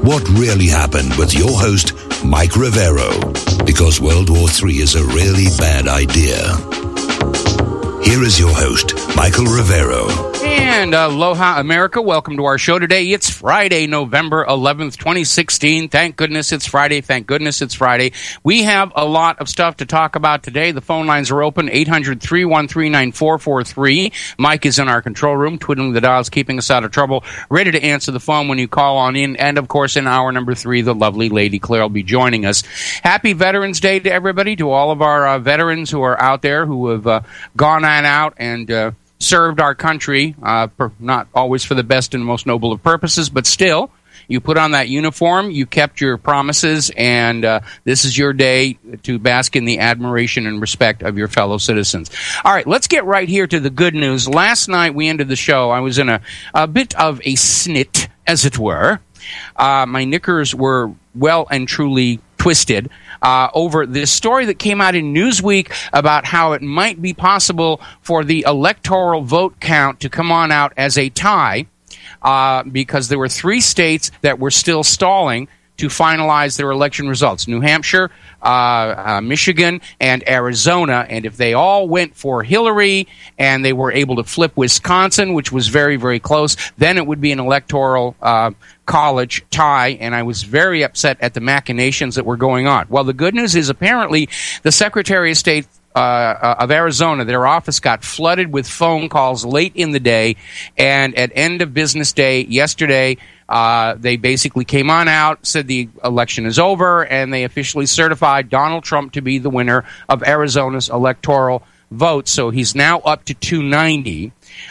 what really happened with your host, Mike Rivero, because World War III is a really bad idea. Here is your host, Michael Rivero. And aloha, America. Welcome to our show today. It's Friday, November 11th, 2016. Thank goodness it's Friday. Thank goodness it's Friday. We have a lot of stuff to talk about today. The phone lines are open, 800-313-9443. Mike is in our control room, twiddling the dials, keeping us out of trouble, ready to answer the phone when you call on in. And, of course, in hour number 3, the lovely Lady Claire will be joining us. Happy Veterans Day to everybody, to all of our veterans who are out there who have gone on out and served our country, not always for the best and most noble of purposes, but still, you put on that uniform, you kept your promises, and this is your day to bask in the admiration and respect of your fellow citizens. All right, let's get right here to the good news. Last night we ended the show. I was in a bit of a snit, as it were. My knickers were well and truly twisted over this story that came out in Newsweek about how it might be possible for the electoral vote count to come on out as a tie because there were 3 states that were still stalling to finalize their election results: New Hampshire, Michigan, and Arizona. And if they all went for Hillary and they were able to flip Wisconsin, which was very, very close, then it would be an electoral college tie, and I was very upset at the machinations that were going on. Well, the good news is apparently the Secretary of State of Arizona, their office got flooded with phone calls late in the day, and at end of business day yesterday, they basically came on out, said the election is over, and they officially certified Donald Trump to be the winner of Arizona's electoral vote. So he's now up to 290.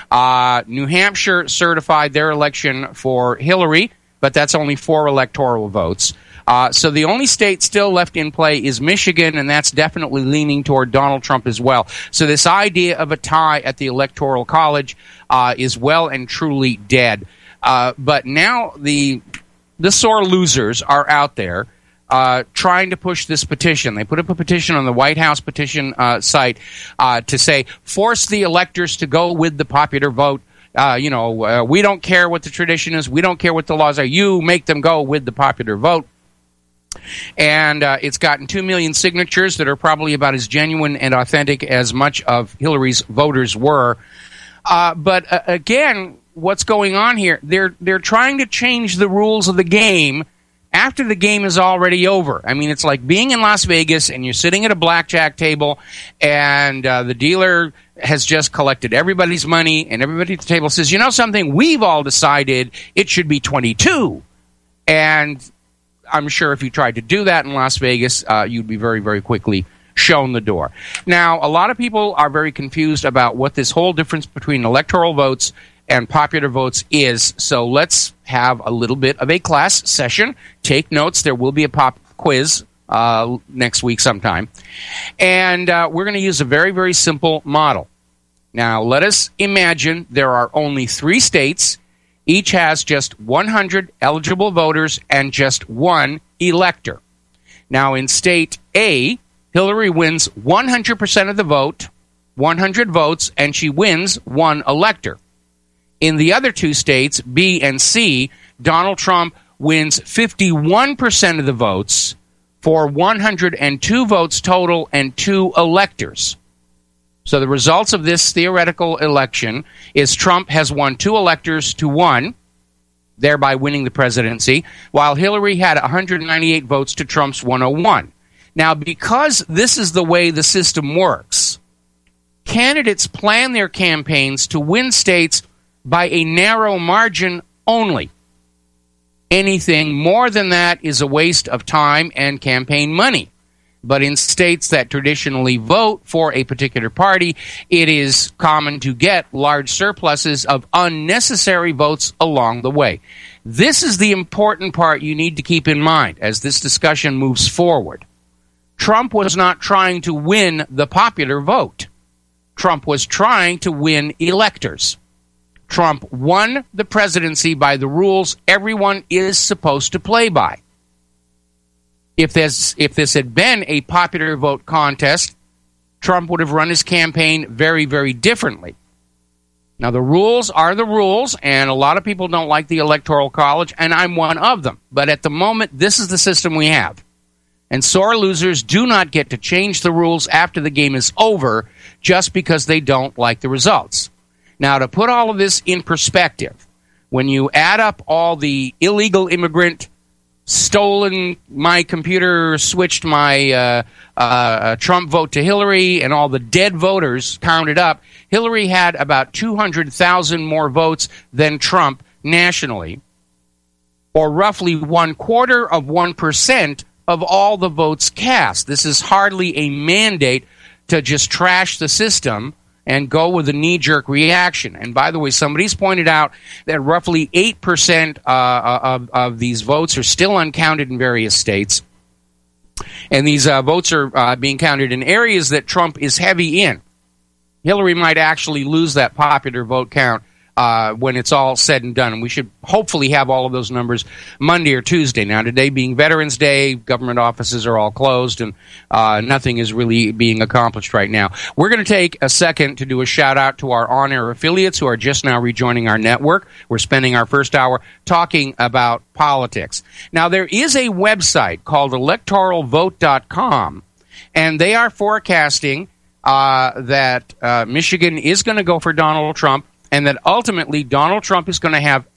New Hampshire certified their election for Hillary, but that's only 4 electoral votes. So the only state still left in play is Michigan, and that's definitely leaning toward Donald Trump as well. So this idea of a tie at the Electoral College is well and truly dead. But now the sore losers are out there trying to push this petition. They put up a petition on the White House petition site to say, force the electors to go with the popular vote. We don't care what the tradition is. We don't care what the laws are. You make them go with the popular vote. And it's gotten 2 million signatures that are probably about as genuine and authentic as much of Hillary's voters were. But again, what's going on here? They're trying to change the rules of the game after the game is already over. I mean, it's like being in Las Vegas and you're sitting at a blackjack table and the dealer has just collected everybody's money and everybody at the table says, you know something, we've all decided it should be 22. And I'm sure if you tried to do that in Las Vegas, you'd be very, very quickly shown the door. Now, a lot of people are very confused about what this whole difference between electoral votes and popular votes is. So let's have a little bit of a class session. Take notes. There will be a pop quiz next week sometime. And we're going to use a very, very simple model. Now, let us imagine there are only 3 states. Each has just 100 eligible voters and just 1 elector. Now, in State A, Hillary wins 100% of the vote, 100 votes, and she wins 1 elector. In the other 2 states, B and C, Donald Trump wins 51% of the votes for 102 votes total and 2 electors. So the results of this theoretical election is Trump has won 2 electors to 1, thereby winning the presidency, while Hillary had 198 votes to Trump's 101. Now, because this is the way the system works, candidates plan their campaigns to win states by a narrow margin only. Anything more than that is a waste of time and campaign money. But in states that traditionally vote for a particular party, it is common to get large surpluses of unnecessary votes along the way. This is the important part you need to keep in mind as this discussion moves forward. Trump was not trying to win the popular vote. Trump was trying to win electors. Trump won the presidency by the rules everyone is supposed to play by. If this had been a popular vote contest, Trump would have run his campaign very, very differently. Now, the rules are the rules, and a lot of people don't like the Electoral College, and I'm one of them. But at the moment, this is the system we have. And sore losers do not get to change the rules after the game is over just because they don't like the results. Now, to put all of this in perspective, when you add up all the illegal immigrant, stolen my computer, switched my Trump vote to Hillary, and all the dead voters counted up, Hillary had about 200,000 more votes than Trump nationally, or roughly 1/4% of all the votes cast. This is hardly a mandate to just trash the system and go with a knee-jerk reaction. And by the way, somebody's pointed out that roughly 8% of these votes are still uncounted in various states. And these votes are being counted in areas that Trump is heavy in. Hillary might actually lose that popular vote count when it's all said and done. And we should hopefully have all of those numbers Monday or Tuesday. Now, today being Veterans Day, government offices are all closed, and nothing is really being accomplished right now. We're going to take a second to do a shout-out to our on-air affiliates who are just now rejoining our network. We're spending our first hour talking about politics. Now, there is a website called electoralvote.com, and they are forecasting that Michigan is going to go for Donald Trump, and that ultimately Donald Trump is going to have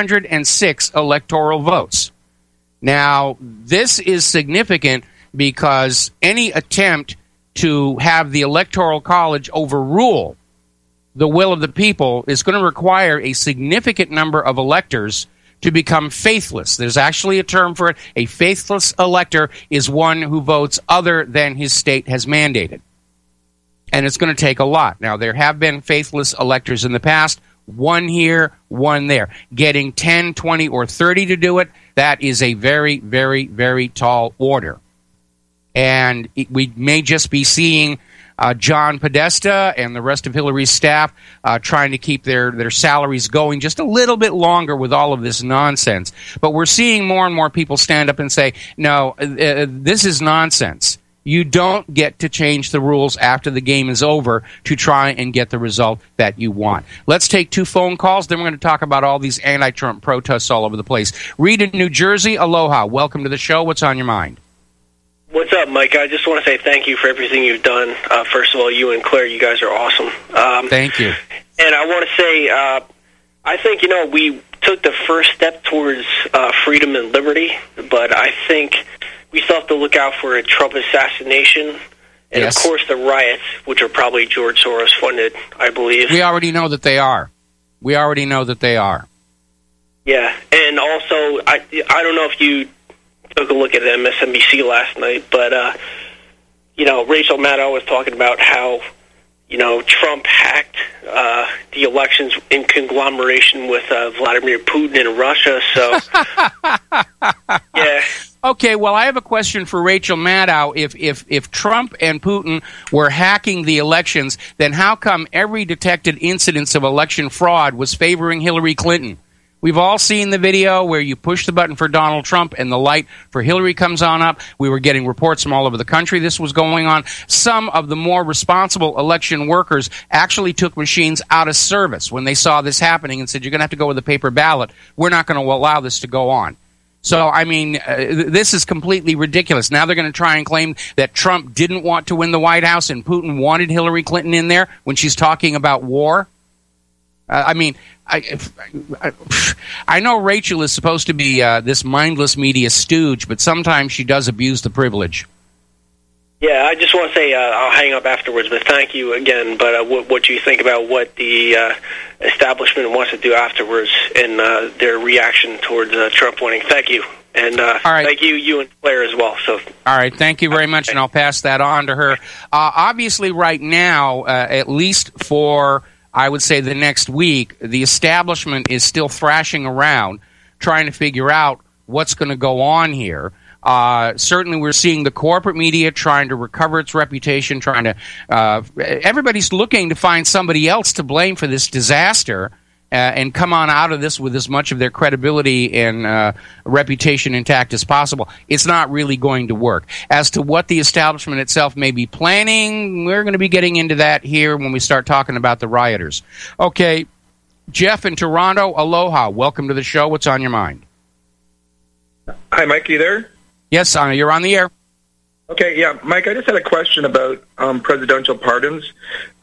306 electoral votes. Now, this is significant because any attempt to have the Electoral College overrule the will of the people is going to require a significant number of electors to become faithless. There's actually a term for it. A faithless elector is one who votes other than his state has mandated. And it's going to take a lot. Now, there have been faithless electors in the past, one here, one there. Getting 10, 20, or 30 to do it, that is a very, very, very tall order. And we may just be seeing John Podesta and the rest of Hillary's staff trying to keep their salaries going just a little bit longer with all of this nonsense. But we're seeing more and more people stand up and say, no, this is nonsense. You don't get to change the rules after the game is over to try and get the result that you want. Let's take 2 phone calls, then we're going to talk about all these anti-Trump protests all over the place. Reed in New Jersey, aloha. Welcome to the show. What's on your mind? What's up, Mike? I just want to say thank you for everything you've done. First of all, you and Claire, you guys are awesome. Thank you. And I want to say, I think, we took the first step towards freedom and liberty, but I think we still have to look out for a Trump assassination and, yes, of course, the riots, which are probably George Soros funded, I believe. We already know that they are. Yeah, and also, I don't know if you took a look at MSNBC last night, but, Rachel Maddow was talking about how, Trump hacked the elections in conglomeration with Vladimir Putin in Russia, so, yeah. Okay, well, I have a question for Rachel Maddow. If Trump and Putin were hacking the elections, then how come every detected incidence of election fraud was favoring Hillary Clinton? We've all seen the video where you push the button for Donald Trump and the light for Hillary comes on up. We were getting reports from all over the country this was going on. Some of the more responsible election workers actually took machines out of service when they saw this happening and said, you're going to have to go with a paper ballot. We're not going to allow this to go on. So, I mean, this is completely ridiculous. Now they're going to try and claim that Trump didn't want to win the White House and Putin wanted Hillary Clinton in there when she's talking about war. I know Rachel is supposed to be this mindless media stooge, but sometimes she does abuse the privilege. Yeah, I just want to say I'll hang up afterwards, but thank you again. But what you think about what the establishment wants to do afterwards and their reaction towards Trump winning. Thank you. And all right. Thank you and Claire as well. So, all right, thank you very much, and I'll pass that on to her. Obviously, right now, at least for, I would say, the next week, the establishment is still thrashing around, trying to figure out what's going to go on here. Certainly, we're seeing the corporate media trying to recover its reputation, everybody's looking to find somebody else to blame for this disaster. and come on out of this with as much of their credibility and reputation intact as possible, it's not really going to work. As to what the establishment itself may be planning, we're going to be getting into that here when we start talking about the rioters. Okay, Jeff in Toronto, aloha. Welcome to the show. What's on your mind? Hi, Mike. You there? Yes, you're on the air. Okay, yeah. Mike, I just had a question about presidential pardons.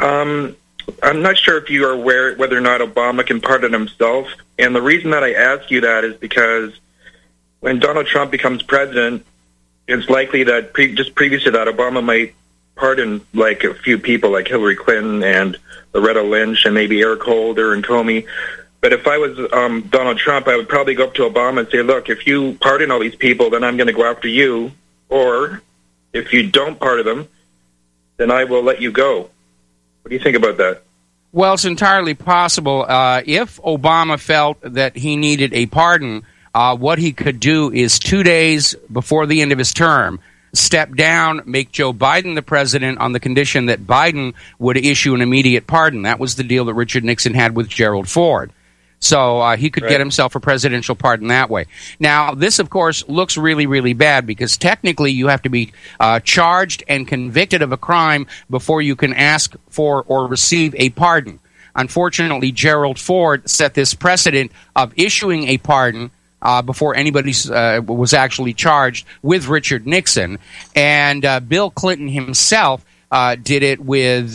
I'm not sure if you are aware whether or not Obama can pardon himself. And the reason that I ask you that is because when Donald Trump becomes president, it's likely that just previous to that, Obama might pardon like a few people like Hillary Clinton and Loretta Lynch and maybe Eric Holder and Comey. But if I was Donald Trump, I would probably go up to Obama and say, look, if you pardon all these people, then I'm going to go after you. Or if you don't pardon them, then I will let you go. What do you think about that? Well, it's entirely possible. If Obama felt that he needed a pardon, what he could do is 2 days before the end of his term, step down, make Joe Biden the president on the condition that Biden would issue an immediate pardon. That was the deal that Richard Nixon had with Gerald Ford. So he could get himself a presidential pardon that way. Now, this, of course, looks really, really bad because technically you have to be charged and convicted of a crime before you can ask for or receive a pardon. Unfortunately, Gerald Ford set this precedent of issuing a pardon before anybody was actually charged with Richard Nixon. And Bill Clinton himself did it with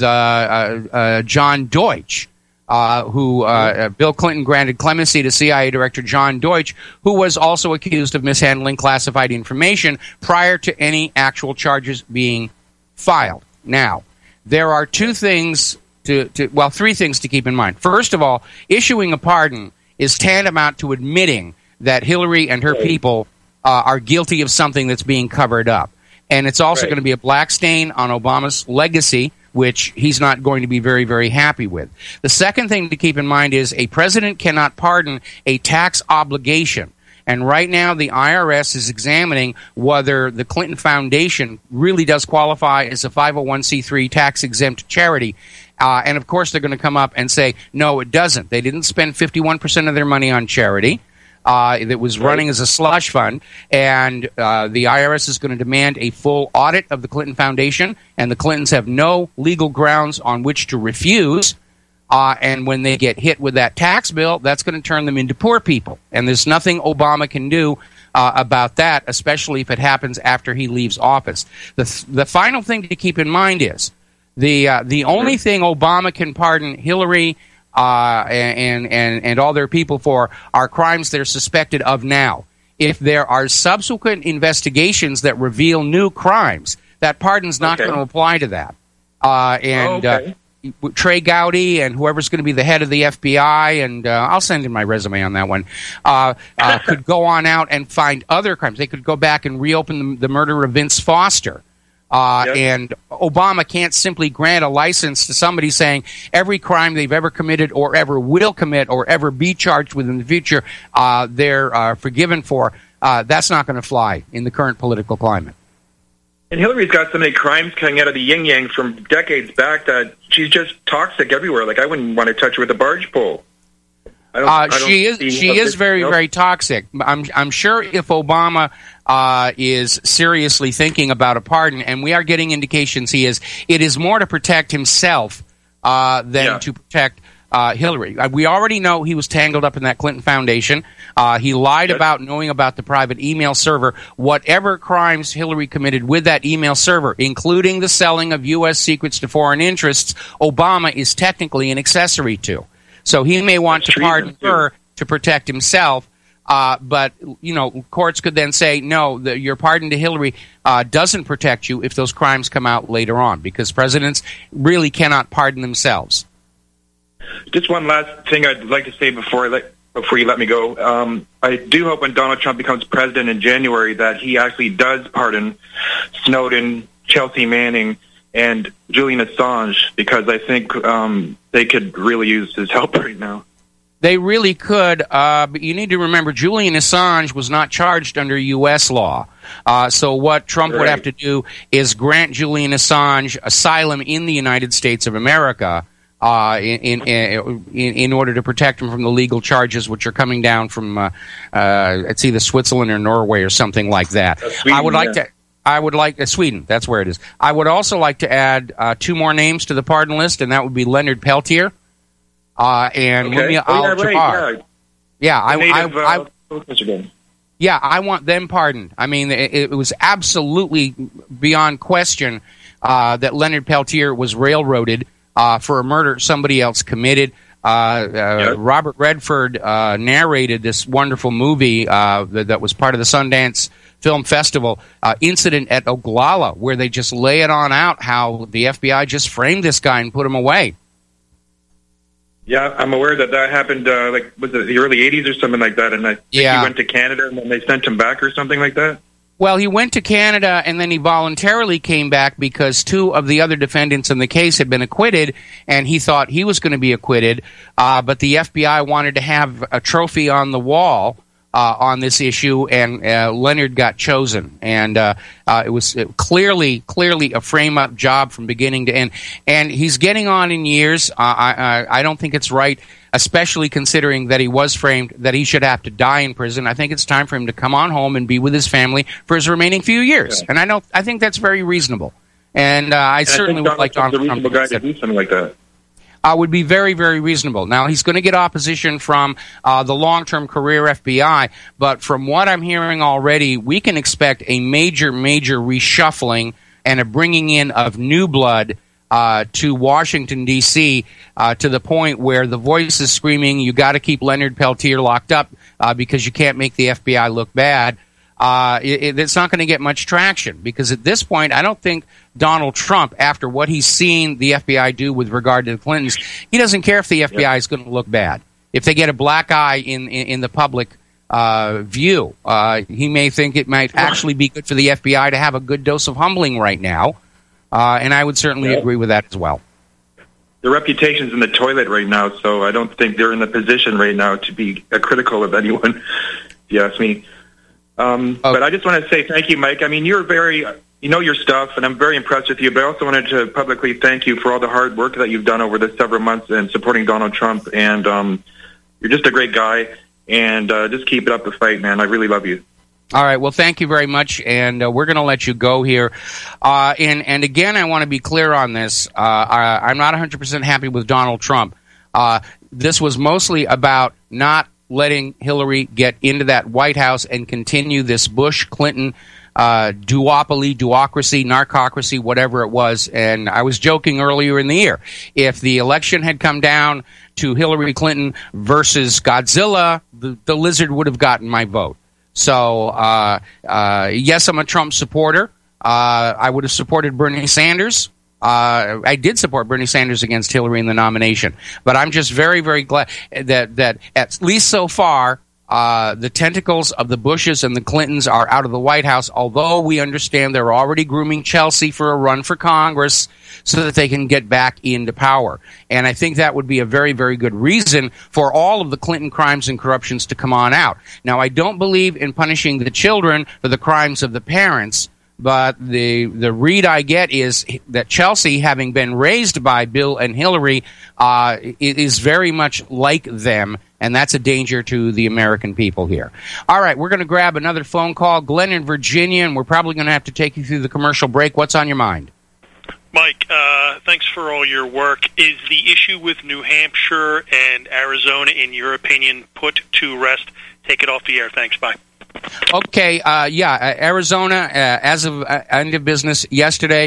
John Deutsch. Bill Clinton granted clemency to CIA Director John Deutsch, who was also accused of mishandling classified information prior to any actual charges being filed. Now, there are three things to keep in mind. First of all, issuing a pardon is tantamount to admitting that Hillary and her people are guilty of something that's being covered up. And it's also going to be a black stain on Obama's legacy, which he's not going to be very, very happy with. The second thing to keep in mind is a president cannot pardon a tax obligation. And right now the IRS is examining whether the Clinton Foundation really does qualify as a 501c3 tax-exempt charity. And, of course, they're going to come up and say, no, it doesn't. They didn't spend 51% of their money on charity. That was running as a slush fund, and the IRS is going to demand a full audit of the Clinton Foundation, and the Clintons have no legal grounds on which to refuse. And when they get hit with that tax bill, that's going to turn them into poor people. And there's nothing Obama can do about that, especially if it happens after he leaves office. The final thing to keep in mind is the only thing Obama can pardon Hillary and all their people for are crimes they're suspected of now. If there are subsequent investigations that reveal new crimes, that pardon's not going to apply to that. Trey Gowdy and whoever's going to be the head of the FBI, and I'll send in my resume on that one, could go on out and find other crimes. They could go back and reopen the murder of Vince Foster. And Obama can't simply grant a license to somebody saying every crime they've ever committed or ever will commit or ever be charged with in the future, they're forgiven for. That's not going to fly in the current political climate. And Hillary's got so many crimes coming out of the yin-yang from decades back that she's just toxic everywhere. Like, I wouldn't want to touch her with a barge pole. She is very, very toxic. I'm sure if Obama is seriously thinking about a pardon, and we are getting indications he is, it is more to protect himself than to protect Hillary. We already know he was tangled up in that Clinton Foundation. He lied about knowing about the private email server. Whatever crimes Hillary committed with that email server, including the selling of U.S. secrets to foreign interests, Obama is technically an accessory to. So he may want to pardon her to protect himself, but courts could then say, no, your pardon to Hillary doesn't protect you if those crimes come out later on, because presidents really cannot pardon themselves. Just one last thing I'd like to say before you let me go. I do hope when Donald Trump becomes president in January that he actually does pardon Snowden, Chelsea Manning, and Julian Assange, because I think they could really use his help right now. They really could, but you need to remember Julian Assange was not charged under U.S. law. So what Trump would have to do is grant Julian Assange asylum in the United States of America, in order to protect him from the legal charges which are coming down from it's either Switzerland or Norway or something like that. Sweden, I would like Sweden. That's where it is. I would also like to add 2 more names to the pardon list, and that would be Leonard Peltier and Mumia al-Jabbar. Yeah, I want them pardoned. I mean, it was absolutely beyond question that Leonard Peltier was railroaded for a murder somebody else committed. Robert Redford narrated this wonderful movie that was part of the Sundance Film Festival, Incident at Oglala, where they just lay it on out how the FBI just framed this guy and put him away. Yeah, I'm aware that happened, was it the early 80s or something like that, and I think he went to Canada and then they sent him back or something like that? Well, he went to Canada and then he voluntarily came back because 2 of the other defendants in the case had been acquitted, and he thought he was going to be acquitted, but the FBI wanted to have a trophy on the wall on this issue, and Leonard got chosen. And it was clearly a frame-up job from beginning to end. And he's getting on in years. I don't think it's right, especially considering that he was framed, that he should have to die in prison. I think it's time for him to come on home and be with his family for his remaining few years. Yeah. And I think that's very reasonable. And I certainly would like Donald Trump to do something like that. Would be very, very reasonable. Now, he's going to get opposition from the long-term career FBI, but from what I'm hearing already, we can expect a major, major reshuffling and a bringing in of new blood to Washington, D.C., to the point where the voice is screaming, you got to keep Leonard Peltier locked up because you can't make the FBI look bad. It's not going to get much traction because at this point, I don't think Donald Trump, after what he's seen the FBI do with regard to the Clintons, he doesn't care if the FBI is going to look bad. If they get a black eye in the public view, he may think it might actually be good for the FBI to have a good dose of humbling right now, and I would certainly agree with that as well. Their reputation's in the toilet right now, so I don't think they're in the position right now to be critical of anyone, if you ask me. But I just want to say thank you, Mike. I mean, you know your stuff, and I'm very impressed with you, but I also wanted to publicly thank you for all the hard work that you've done over the several months in supporting Donald Trump, and you're just a great guy, and just keep it up the fight, man. I really love you. All right, well, thank you very much, and we're going to let you go here. And again, I want to be clear on this. I'm not 100% happy with Donald Trump. This was mostly about not letting Hillary get into that White House and continue this Bush-Clinton duopoly, duocracy, narcocracy, whatever it was. And I was joking earlier in the year. If the election had come down to Hillary Clinton versus Godzilla, the lizard would have gotten my vote. So, yes, I'm a Trump supporter. I would have supported Bernie Sanders. I did support Bernie Sanders against Hillary in the nomination. But I'm just very, very glad that at least so far, the tentacles of the Bushes and the Clintons are out of the White House, although we understand they're already grooming Chelsea for a run for Congress so that they can get back into power. And I think that would be a very, very good reason for all of the Clinton crimes and corruptions to come on out. Now, I don't believe in punishing the children for the crimes of the parents, but the read I get is that Chelsea, having been raised by Bill and Hillary, is very much like them, and that's a danger to the American people here. All right, we're going to grab another phone call. Glenn in Virginia, and we're probably going to have to take you through the commercial break. What's on your mind? Mike, thanks for all your work. Is the issue with New Hampshire and Arizona, in your opinion, put to rest? Take it off the air. Thanks. Bye. Okay, Arizona, as of end of business yesterday,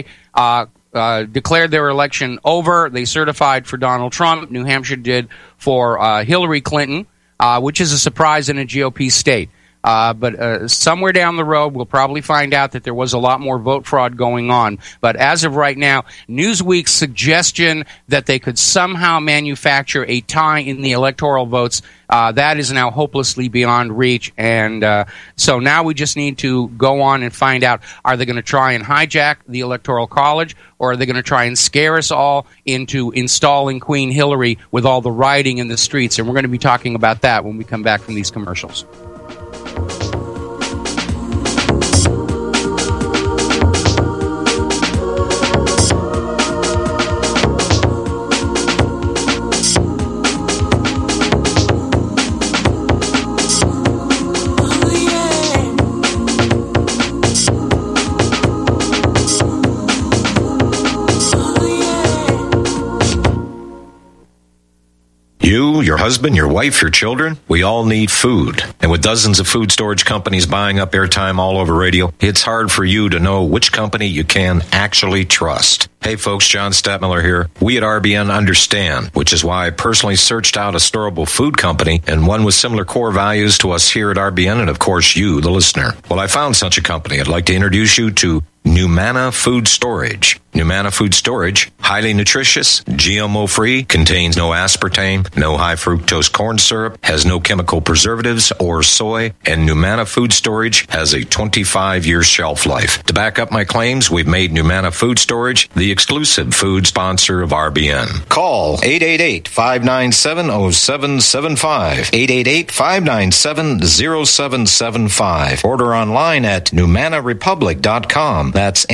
declared their election over. They certified for Donald Trump. New Hampshire did for Hillary Clinton, which is a surprise in a GOP state. But somewhere down the road, we'll probably find out that there was a lot more vote fraud going on. But as of right now, Newsweek's suggestion that they could somehow manufacture a tie in the electoral votes, that is now hopelessly beyond reach. And so now we just need to go on and find out, are they going to try and hijack the Electoral College, or are they going to try and scare us all into installing Queen Hillary with all the rioting in the streets? And we're going to be talking about that when we come back from these commercials. your husband, your wife, your children. We all need food. And with dozens of food storage companies buying up airtime all over radio, it's hard for you to know which company you can actually trust. Hey folks, John Stadtmiller here. We at RBN understand, which is why I personally searched out a storable food company and one with similar core values to us here at RBN and of course you, the listener. Well, I found such a company. I'd like to introduce you to Numana Food Storage. Numana Food Storage, highly nutritious, GMO-free, contains no aspartame, no high-fructose corn syrup, has no chemical preservatives or soy, and Numana Food Storage has a 25-year shelf life. To back up my claims, we've made Numana Food Storage the exclusive food sponsor of RBN. Call 888-597-0775, 888-597-0775. Order online at NumanaRepublic.com. That's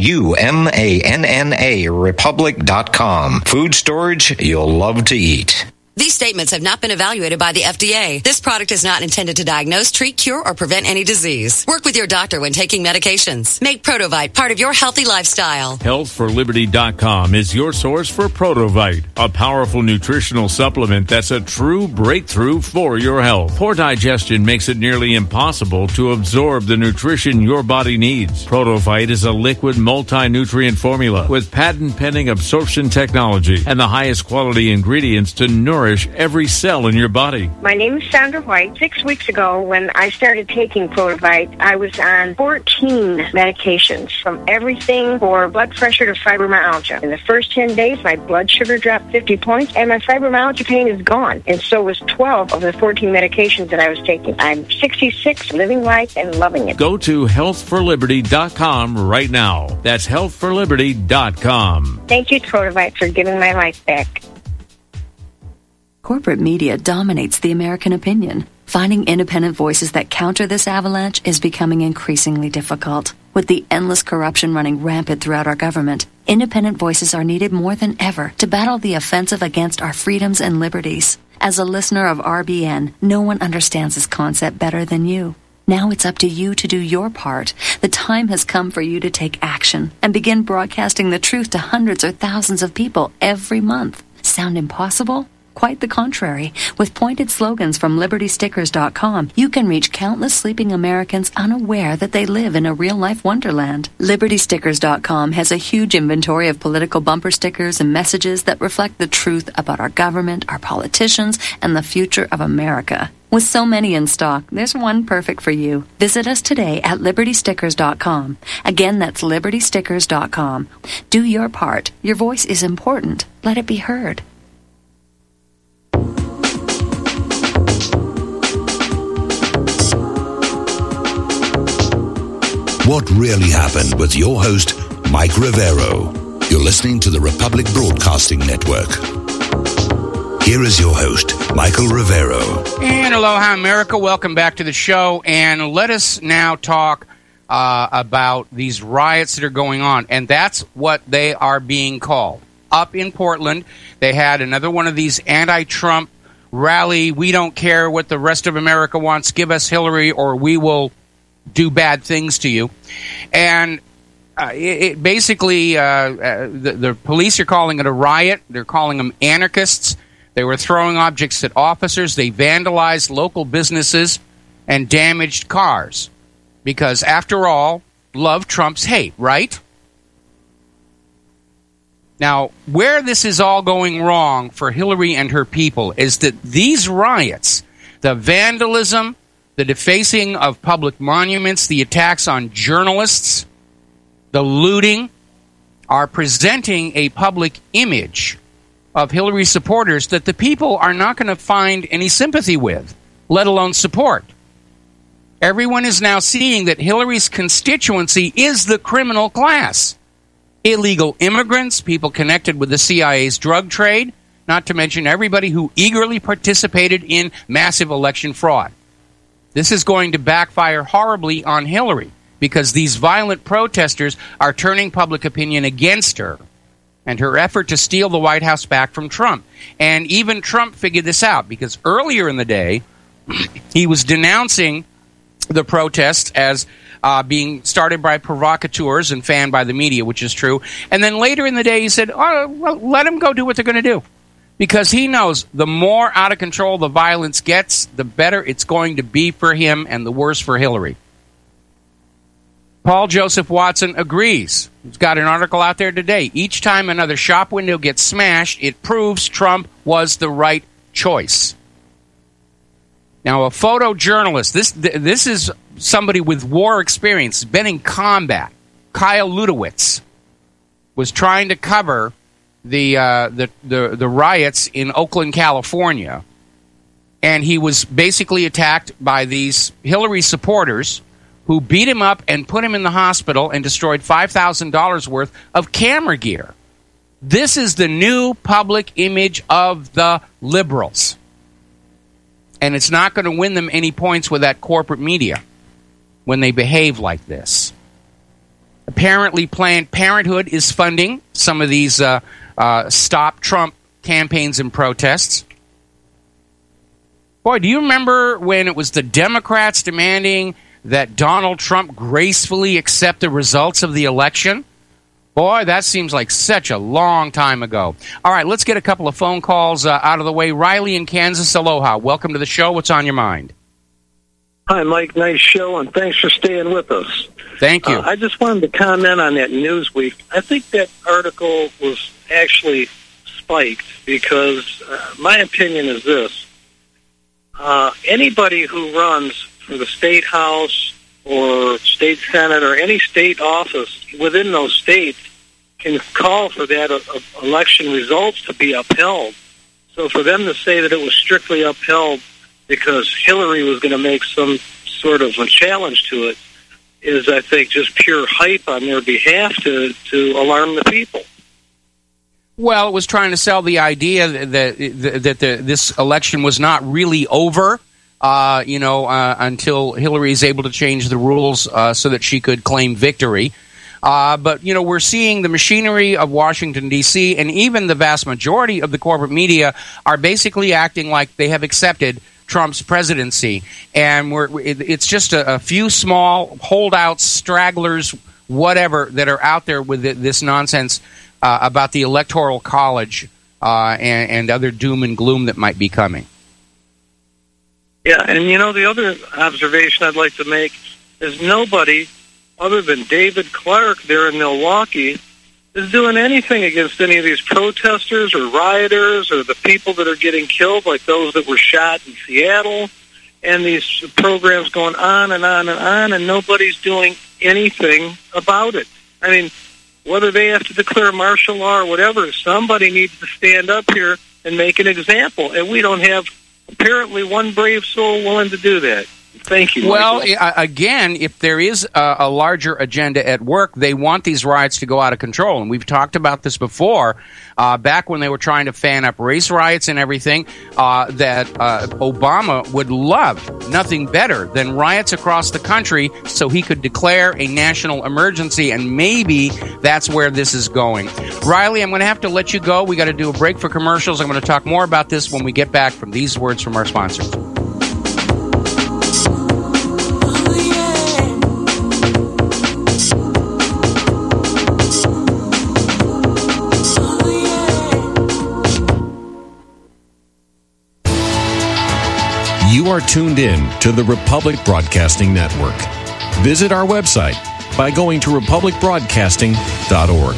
NUMANNA Republic.com. Food storage you'll love to eat. These statements have not been evaluated by the FDA. This product is not intended to diagnose, treat, cure, or prevent any disease. Work with your doctor when taking medications. Make Protovite part of your healthy lifestyle. HealthForLiberty.com is your source for Protovite, a powerful nutritional supplement that's a true breakthrough for your health. Poor digestion makes it nearly impossible to absorb the nutrition your body needs. Protovite is a liquid multi-nutrient formula with patent-pending absorption technology and the highest quality ingredients to nourish every cell in your body. My name is Sandra White. 6 weeks ago, when I started taking Protovite, I was on 14 medications, from everything for blood pressure to fibromyalgia. In the first 10 days, my blood sugar dropped 50 points, and my fibromyalgia pain is gone. And so was 12 of the 14 medications that I was taking. I'm 66, living life and loving it. Go to HealthForLiberty.com right now. That's HealthForLiberty.com. Thank you, Protovite, for giving my life back. Corporate media dominates the American opinion. Finding independent voices that counter this avalanche is becoming increasingly difficult. With the endless corruption running rampant throughout our government, independent voices are needed more than ever to battle the offensive against our freedoms and liberties. As a listener of RBN, no one understands this concept better than you. Now it's up to you to do your part. The time has come for you to take action and begin broadcasting the truth to hundreds or thousands of people every month. Sound impossible? Quite the contrary. With pointed slogans from LibertyStickers.com, you can reach countless sleeping Americans unaware that they live in a real-life wonderland. LibertyStickers.com has a huge inventory of political bumper stickers and messages that reflect the truth about our government, our politicians, and the future of America. With so many in stock, there's one perfect for you. Visit us today at LibertyStickers.com. Again, that's LibertyStickers.com. Do your part. Your voice is important. Let it be heard. What really happened with your host, Mike Rivero. You're listening to the Republic Broadcasting Network. Here is your host, Michael Rivero. And aloha, America. Welcome back to the show. And let us now talk about these riots that are going on. And that's what they are being called. Up in Portland, they had another one of these anti-Trump rally. We don't care what the rest of America wants. Give us Hillary or we will do bad things to you. And it basically, the police are calling it a riot. They're calling them anarchists. They were throwing objects at officers. They vandalized local businesses and damaged cars. Because, after all, love trumps hate, right? Now, where this is all going wrong for Hillary and her people is that these riots, the vandalism, the defacing of public monuments, the attacks on journalists, the looting, are presenting a public image of Hillary supporters that the people are not going to find any sympathy with, let alone support. Everyone is now seeing that Hillary's constituency is the criminal class. Illegal immigrants, people connected with the CIA's drug trade, not to mention everybody who eagerly participated in massive election fraud. This is going to backfire horribly on Hillary because these violent protesters are turning public opinion against her and her effort to steal the White House back from Trump. And even Trump figured this out because earlier in the day, he was denouncing the protests as being started by provocateurs and fanned by the media, which is true. And then later in the day, he said, oh, well, let them go do what they're going to do. because he knows the more out of control the violence gets, the better it's going to be for him and the worse for Hillary. Paul Joseph Watson agrees. He's got an article out there today. Each time another shop window gets smashed, it proves Trump was the right choice. Now, a photojournalist, this is somebody with war experience, been in combat. Kyle Ludowitz was trying to cover the riots in Oakland, California, and he was basically attacked by these Hillary supporters who beat him up and put him in the hospital and destroyed $5,000 worth of camera gear. This is the new public image of the liberals. And it's not going to win them any points with that corporate media when they behave like this. Apparently, Planned Parenthood is funding some of these Stop Trump campaigns and protests. Boy, do you remember when it was the Democrats demanding that Donald Trump gracefully accept the results of the election? Boy, that seems like such a long time ago. All right, let's get a couple of phone calls out of the way. Riley in Kansas, aloha. Welcome to the show. What's on your mind? Hi, Mike. Nice show, and thanks for staying with us. Thank you. I just wanted to comment on that Newsweek. I think that article was actually spiked because my opinion is this. Anybody who runs for the state house or state senate or any state office within those states can call for that election results to be upheld. So for them to say that it was strictly upheld because Hillary was going to make some sort of a challenge to it is, I think, just pure hype on their behalf to alarm the people. Well, it was trying to sell the idea that this election was not really over, until Hillary is able to change the rules so that she could claim victory. But, we're seeing the machinery of Washington, D.C., and even the vast majority of the corporate media are basically acting like they have accepted Trump's presidency. And it's just a few small holdouts, stragglers, whatever, that are out there with this nonsense about the Electoral College and other doom and gloom that might be coming. Yeah, and the other observation I'd like to make is nobody other than David Clark there in Milwaukee is doing anything against any of these protesters or rioters or the people that are getting killed, like those that were shot in Seattle, and these programs going on and on and on, and nobody's doing anything about it. I mean, whether they have to declare martial law or whatever, somebody needs to stand up here and make an example, and we don't have apparently one brave soul willing to do that. Thank you. Well, again, if there is a larger agenda at work, they want these riots to go out of control. And we've talked about this before, back when they were trying to fan up race riots and everything, that Obama would love nothing better than riots across the country so he could declare a national emergency. And maybe that's where this is going. Riley, I'm going to have to let you go. We got to do a break for commercials. I'm going to talk more about this when we get back from these words from our sponsors. You are tuned in to the Republic Broadcasting Network. Visit our website by going to republicbroadcasting.org.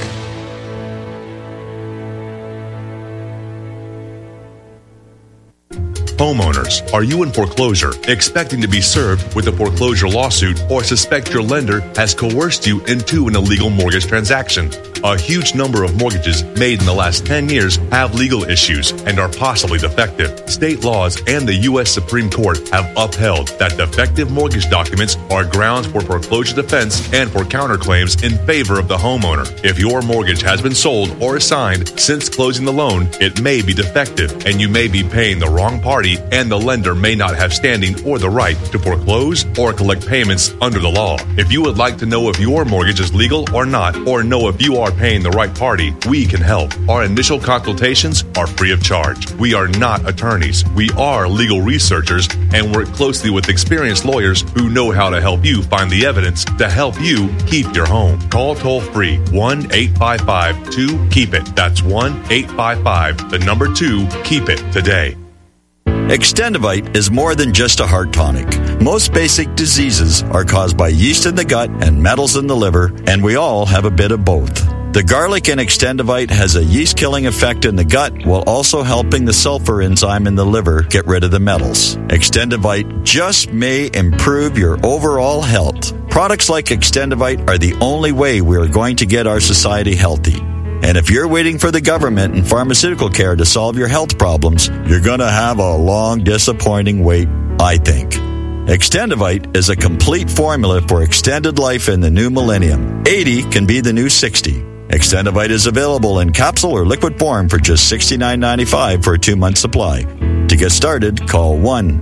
Homeowners, are you in foreclosure, expecting to be served with a foreclosure lawsuit, or suspect your lender has coerced you into an illegal mortgage transaction? A huge number of mortgages made in the last 10 years have legal issues and are possibly defective. State laws and the U.S. Supreme Court have upheld that defective mortgage documents are grounds for foreclosure defense and for counterclaims in favor of the homeowner. If your mortgage has been sold or assigned since closing the loan, it may be defective and you may be paying the wrong party, and the lender may not have standing or the right to foreclose or collect payments under the law. If you would like to know if your mortgage is legal or not, or know if you are paying the right party, we can help. Our initial consultations are free of charge. We are not attorneys. We are legal researchers and work closely with experienced lawyers who know how to help you find the evidence to help you keep your home. Call toll-free 1-855-2-KEEP-IT. That's 1-855-2-KEEP-IT today. Extendivite is more than just a heart tonic. Most basic diseases are caused by yeast in the gut and metals in the liver, and we all have a bit of both. The garlic in Extendivite has a yeast-killing effect in the gut while also helping the sulfur enzyme in the liver get rid of the metals. Extendivite just may improve your overall health. Products like Extendivite are the only way we are going to get our society healthy. And if you're waiting for the government and pharmaceutical care to solve your health problems, you're going to have a long, disappointing wait, I think. Extendivite is a complete formula for extended life in the new millennium. 80 can be the new 60. Extendivite is available in capsule or liquid form for just $69.95 for a 2-month supply. To get started, call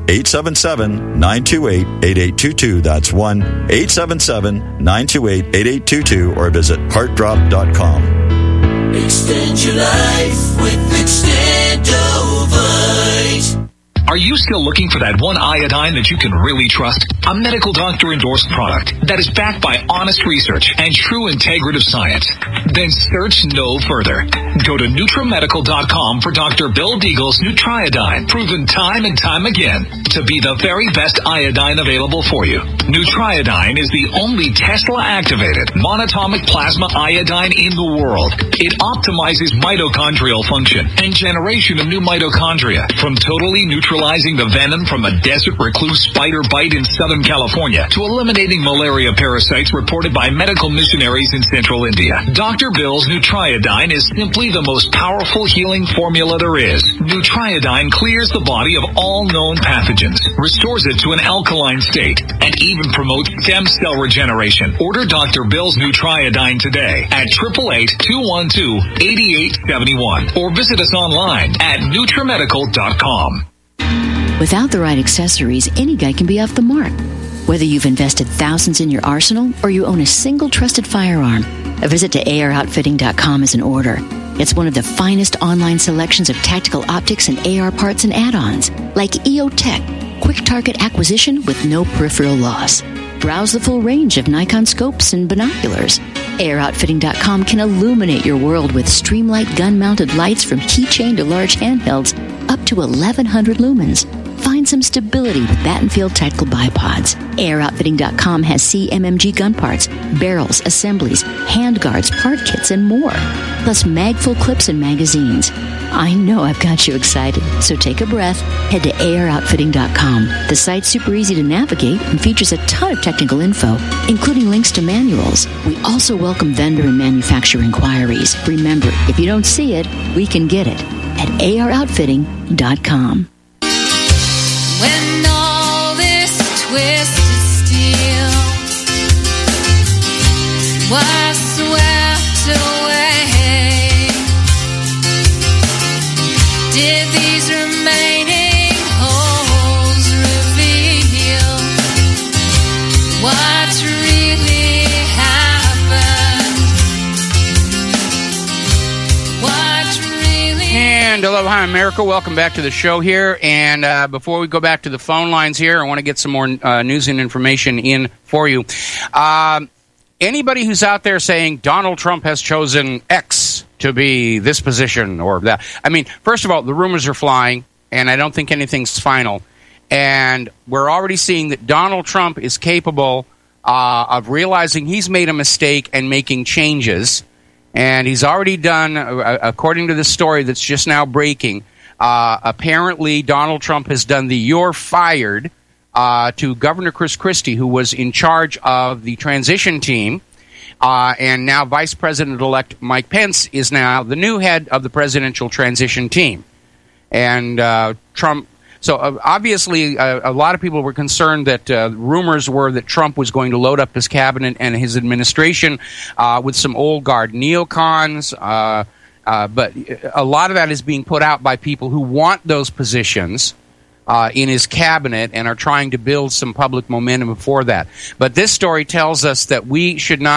1-877-928-8822. That's 1-877-928-8822 or visit heartdrop.com. Extend your life with Extendovite. Are you still looking for that one iodine that you can really trust? A medical doctor-endorsed product that is backed by honest research and true integrative science? Then search no further. Go to NutriMedical.com for Dr. Bill Deagle's Nutriodine, proven time and time again to be the very best iodine available for you. Nutriodine is the only Tesla-activated monatomic plasma iodine in the world. It optimizes mitochondrial function and generation of new mitochondria, from totally neutralizing the venom from a desert recluse spider bite in Southern California to eliminating malaria parasites reported by medical missionaries in Central India. Dr. Bill's Nutriodine is simply the most powerful healing formula there is. Nutriodine clears the body of all known pathogens, restores it to an alkaline state, and even promotes stem cell regeneration. Order Dr. Bill's Nutriodine today at 888-212-8871 or visit us online at NutriMedical.com. Without the right accessories, any guy can be off the mark. Whether you've invested thousands in your arsenal or you own a single trusted firearm, a visit to AROutfitting.com is in order. It's one of the finest online selections of tactical optics and AR parts and add-ons, like EOTech, quick target acquisition with no peripheral loss. Browse the full range of Nikon scopes and binoculars. AROutfitting.com can illuminate your world with Streamlight gun-mounted lights from keychain to large handhelds up to 1,100 lumens. Find some stability with Battenfield Tactical Bipods. AirOutfitting.com has CMMG gun parts, barrels, assemblies, handguards, part kits, and more. Plus mag-full clips and magazines. I know I've got you excited, so take a breath. Head to AirOutfitting.com. The site's super easy to navigate and features a ton of technical info, including links to manuals. We also welcome vendor and manufacturer inquiries. Remember, if you don't see it, we can get it at AirOutfitting.com. When all this twisted steel was swept away, did these remaining holes reveal what really happened? What really And hello, hi, America. Welcome back to the show here. And before we go back to the phone lines here, I want to get some more news and information in for you. Anybody who's out there saying Donald Trump has chosen X to be this position or that. I mean, first of all, the rumors are flying, and I don't think anything's final. And we're already seeing that Donald Trump is capable of realizing he's made a mistake and making changes. And he's already done, according to the story that's just now breaking, apparently Donald Trump has done the "you're fired" to Governor Chris Christie, who was in charge of the transition team. And now Vice President-elect Mike Pence is now the new head of the presidential transition team. And Trump... So obviously, a lot of people were concerned that rumors were that Trump was going to load up his cabinet and his administration with some old guard neocons. But a lot of that is being put out by people who want those positions in his cabinet and are trying to build some public momentum for that. But this story tells us that we should not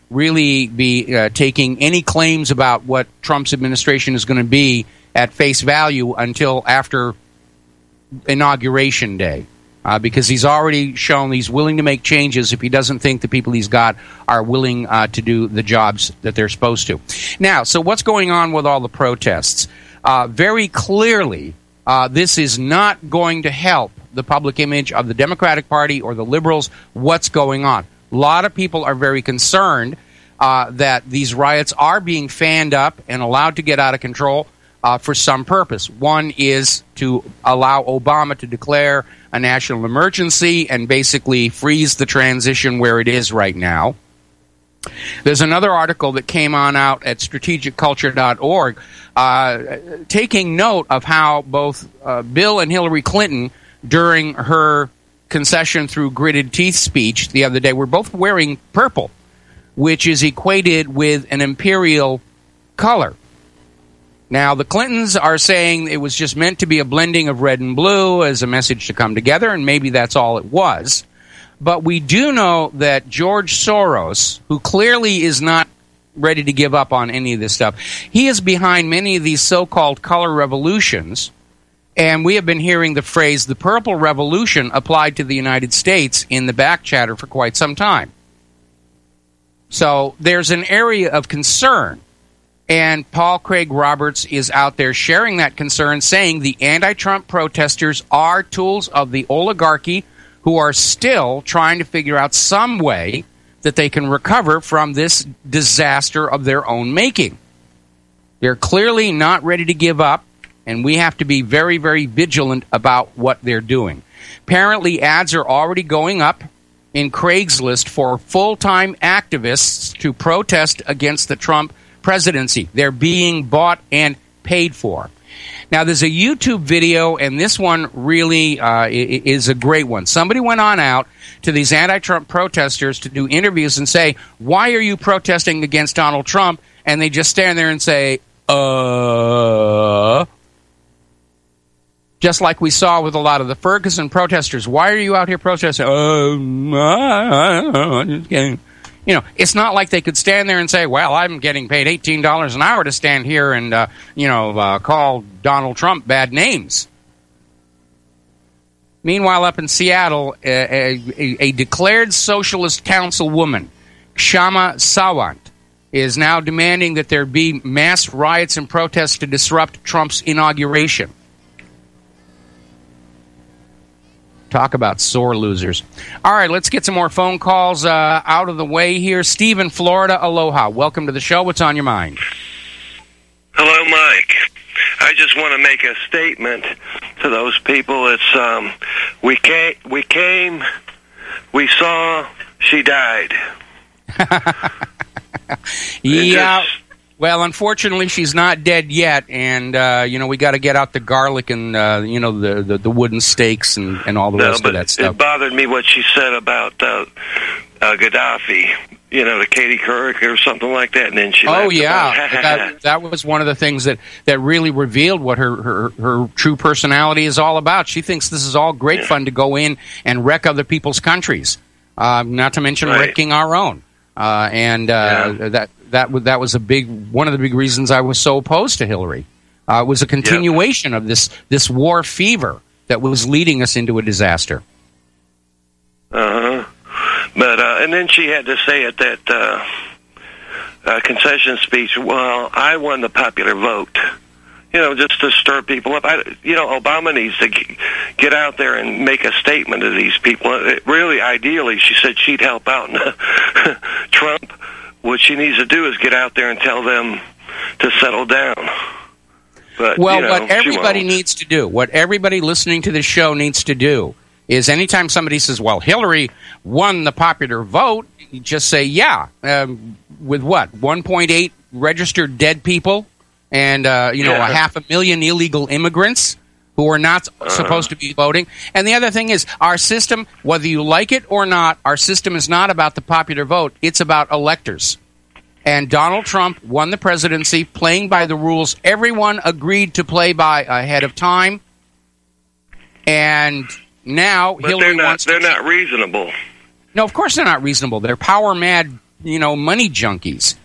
really be taking any claims about what Trump's administration is going to be at face value until after Inauguration Day. Because he's already shown he's willing to make changes if he doesn't think the people he's got are willing to do the jobs that they're supposed to. Now, so what's going on with all the protests? Very clearly, this is not going to help the public image of the Democratic Party or the liberals. What's going on? A lot of people are very concerned that these riots are being fanned up and allowed to get out of control for some purpose. One is to allow Obama to declare a national emergency and basically freeze the transition where it is right now. There's another article that came on out at strategicculture.org taking note of how both Bill and Hillary Clinton, during her concession through gritted teeth speech the other day, were both wearing purple, which is equated with an imperial color. Now, the Clintons are saying it was just meant to be a blending of red and blue as a message to come together, and maybe that's all it was. But we do know that George Soros, who clearly is not ready to give up on any of this stuff, he is behind many of these so-called color revolutions, and we have been hearing the phrase, the Purple Revolution, applied to the United States in the back chatter for quite some time. So there's an area of concern. And Paul Craig Roberts is out there sharing that concern, saying the anti-Trump protesters are tools of the oligarchy who are still trying to figure out some way that they can recover from this disaster of their own making. They're clearly not ready to give up, and we have to be very, very vigilant about what they're doing. Apparently, ads are already going up in Craigslist for full-time activists to protest against the Trump presidency. They're being bought and paid for. Now, there's a YouTube video, and this one really is a great one. Somebody went on out to these anti-Trump protesters to do interviews and say, why are you protesting against Donald Trump? And they just stand there and say, just like we saw with a lot of the Ferguson protesters. Why are you out here protesting? Just kidding. You know, it's not like they could stand there and say, well, I'm getting paid $18 an hour to stand here and, call Donald Trump bad names. Meanwhile, up in Seattle, a declared socialist councilwoman, Kshama Sawant, is now demanding that there be mass riots and protests to disrupt Trump's inauguration. Talk about sore losers. All right, let's get some more phone calls out of the way here. Steve in Florida, aloha. Welcome to the show. What's on your mind? Hello, Mike. I just want to make a statement to those people. It's we came, we saw, she died. Yeah. Well, unfortunately, she's not dead yet, and we got to get out the garlic and the wooden stakes and all the rest of that stuff. It bothered me what she said about Gaddafi, to Katie Couric or something like that, and then she. Oh yeah, that was one of the things that really revealed what her true personality is all about. She thinks this is all great fun to go in and wreck other people's countries, not to mention wrecking our own, That was one of the big reasons I was so opposed to Hillary. It was a continuation of this war fever that was leading us into a disaster. But and then she had to say at that concession speech, "Well, I won the popular vote." Just to stir people up. Obama needs to get out there and make a statement to these people. Really, ideally, she said she'd help out Trump. What she needs to do is get out there and tell them to settle down. But, what everybody needs to do, what everybody listening to this show needs to do, is anytime somebody says, well, Hillary won the popular vote, you just say, with what, 1.8 registered dead people and, 500,000 illegal immigrants who are not supposed to be voting. And the other thing is, our system, whether you like it or not, our system is not about the popular vote. It's about electors. And Donald Trump won the presidency playing by the rules everyone agreed to play by ahead of time. And now Hillary wants to... They're not reasonable. No, of course they're not reasonable. They're power-mad money junkies.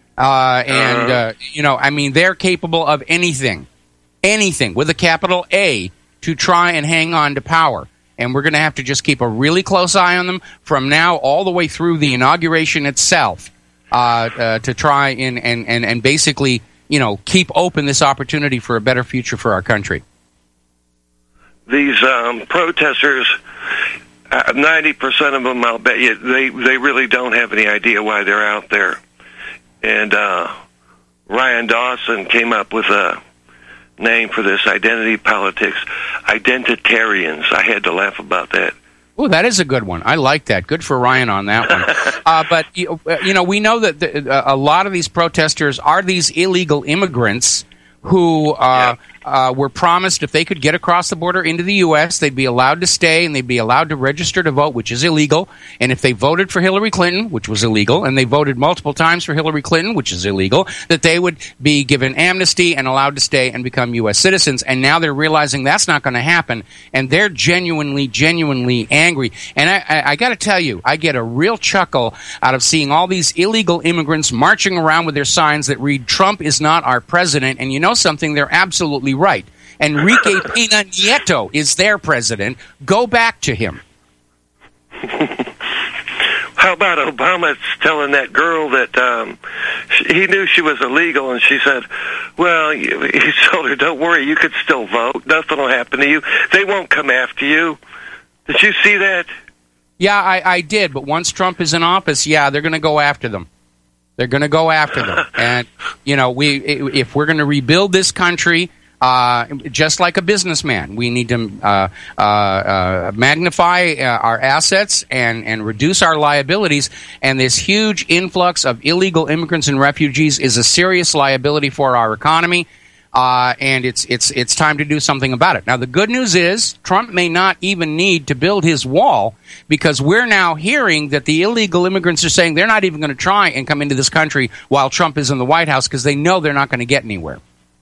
I mean, they're capable of anything with a capital A to try and hang on to power. And we're going to have to just keep a really close eye on them from now all the way through the inauguration itself to try and basically, keep open this opportunity for a better future for our country. These protesters, 90% of them, I'll bet you, they really don't have any idea why they're out there. And Ryan Dawson came up with a name for this identity politics, identitarians. I had to laugh about that. Oh, that is a good one. I like that. Good for Ryan on that one. But, we know that a lot of these protesters are these illegal immigrants who were promised if they could get across the border into the U.S., they'd be allowed to stay and they'd be allowed to register to vote, which is illegal. And if they voted for Hillary Clinton, which was illegal, and they voted multiple times for Hillary Clinton, which is illegal, that they would be given amnesty and allowed to stay and become U.S. citizens. And now they're realizing that's not going to happen, and they're genuinely angry. And I got to tell you, I get a real chuckle out of seeing all these illegal immigrants marching around with their signs that read, "Trump is not our president." And you know something? They're absolutely right. Enrique Pena Nieto is their president. Go back to him. How about Obama telling that girl that he knew she was illegal, and she said, well, he told her, don't worry, you could still vote. Nothing will happen to you. They won't come after you. Did you see that? Yeah, I did. But once Trump is in office, they're going to go after them. They're going to go after them. And, if we're going to rebuild this country, just like a businessman, we need to magnify our assets and reduce our liabilities. And this huge influx of illegal immigrants and refugees is a serious liability for our economy. And it's time to do something about it. Now, the good news is Trump may not even need to build his wall, because we're now hearing that the illegal immigrants are saying they're not even going to try and come into this country while Trump is in the White House, because they know they're not going to get anywhere.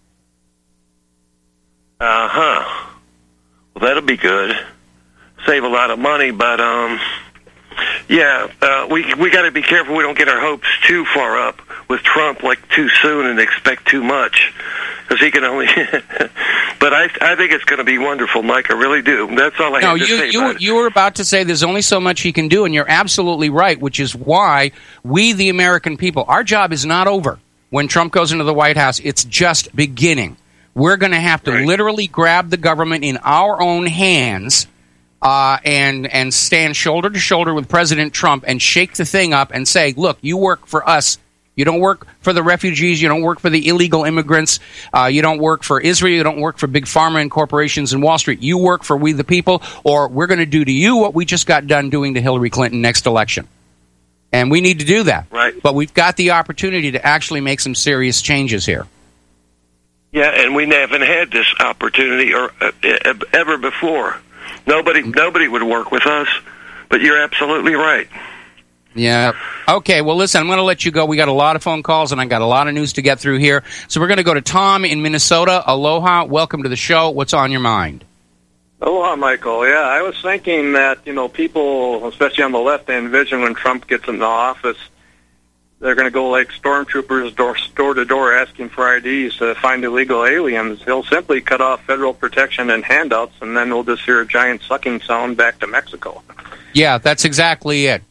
Uh-huh. Well, that'll be good. Save a lot of money, but, we got to be careful we don't get our hopes too far up with Trump, like too soon, and expect too much, because he can only... But I think it's going to be wonderful, Mike. I really do. That's all I have to say about it. You were about to say there's only so much he can do, and you're absolutely right, which is why we, the American people, our job is not over when Trump goes into the White House. It's just beginning. We're going to have to literally grab the government in our own hands and stand shoulder to shoulder with President Trump and shake the thing up and say, look, you work for us. You don't work for the refugees. You don't work for the illegal immigrants. You don't work for Israel. You don't work for big pharma and corporations and Wall Street. You work for we the people, or we're going to do to you what we just got done doing to Hillary Clinton next election. And we need to do that. Right. But we've got the opportunity to actually make some serious changes here. Yeah, and we haven't had this opportunity or ever before. Nobody would work with us, but you're absolutely right. Yeah. Okay, well, listen, I'm going to let you go. We got a lot of phone calls, and I got a lot of news to get through here. So we're going to go to Tom in Minnesota. Aloha. Welcome to the show. What's on your mind? Aloha, Michael. Yeah, I was thinking that, people, especially on the left, they envision when Trump gets into office, they're going to go like stormtroopers door to door asking for IDs to find illegal aliens. He'll simply cut off federal protection and handouts, and then we'll just hear a giant sucking sound back to Mexico. Yeah, that's exactly it.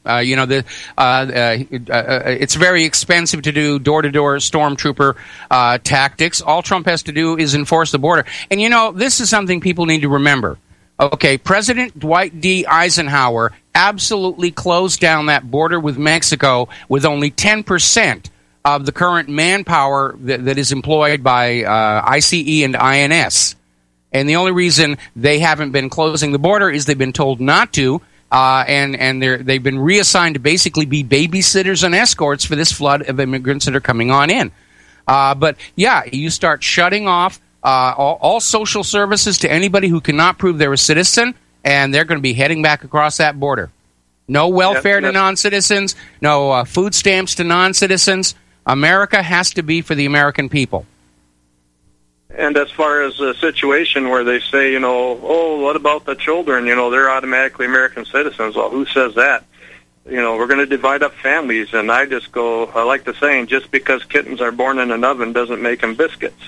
It's very expensive to do door-to-door stormtrooper tactics. All Trump has to do is enforce the border. And, this is something people need to remember. Okay, President Dwight D. Eisenhower absolutely closed down that border with Mexico with only 10% of the current manpower that is employed by ICE and INS. And the only reason they haven't been closing the border is they've been told not to, and they've been reassigned to basically be babysitters and escorts for this flood of immigrants that are coming on in. But, yeah, you start shutting off all social services to anybody who cannot prove they're a citizen, and they're going to be heading back across that border. No welfare to non-citizens, no food stamps to non-citizens. America has to be for the American people. And as far as the situation where they say, what about the children? They're automatically American citizens. Well, who says that? we're going to divide up families, and I like the saying, just because kittens are born in an oven doesn't make them biscuits.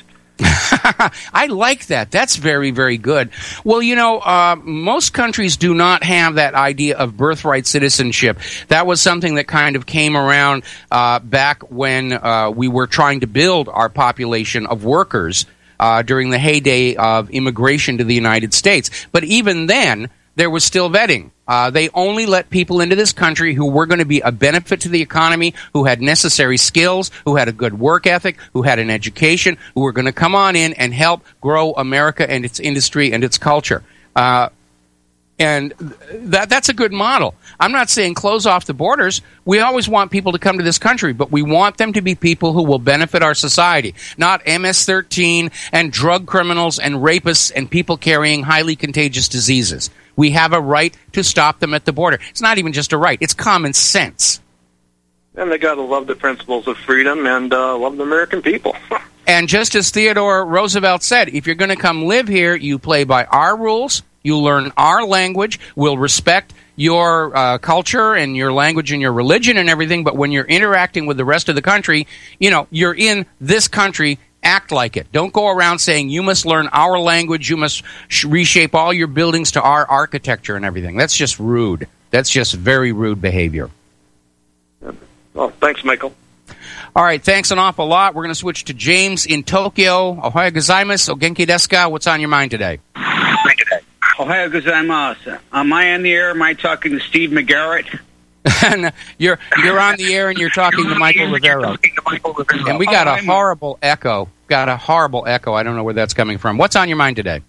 I like that. That's very, very good. Well, most countries do not have that idea of birthright citizenship. That was something that kind of came around back when we were trying to build our population of workers during the heyday of immigration to the United States. But even then, there was still vetting. They only let people into this country who were going to be a benefit to the economy, who had necessary skills, who had a good work ethic, who had an education, who were going to come on in and help grow America and its industry and its culture. And that's a good model. I'm not saying close off the borders. We always want people to come to this country, but we want them to be people who will benefit our society, not MS-13 and drug criminals and rapists and people carrying highly contagious diseases. We have a right to stop them at the border. It's not even just a right. It's common sense. And they got to love the principles of freedom and love the American people. And just as Theodore Roosevelt said, if you're going to come live here, you play by our rules, you learn our language, we'll respect your culture and your language and your religion and everything, but when you're interacting with the rest of the country, you're in this country. Act like it. Don't go around saying you must learn our language, you must reshape all your buildings to our architecture and everything. That's just rude. That's just very rude behavior. Well, thanks, Michael. All right, thanks an awful lot. We're going to switch to James in Tokyo. Ohayou gozaimasu. O genki desu ka? What's on your mind today? Ohayou gozaimasu. Am I on the air? Am I talking to Steve McGarrett? You're on the air and you're talking to Michael Rivero. And we got a horrible echo. I don't know where that's coming from. What's on your mind today?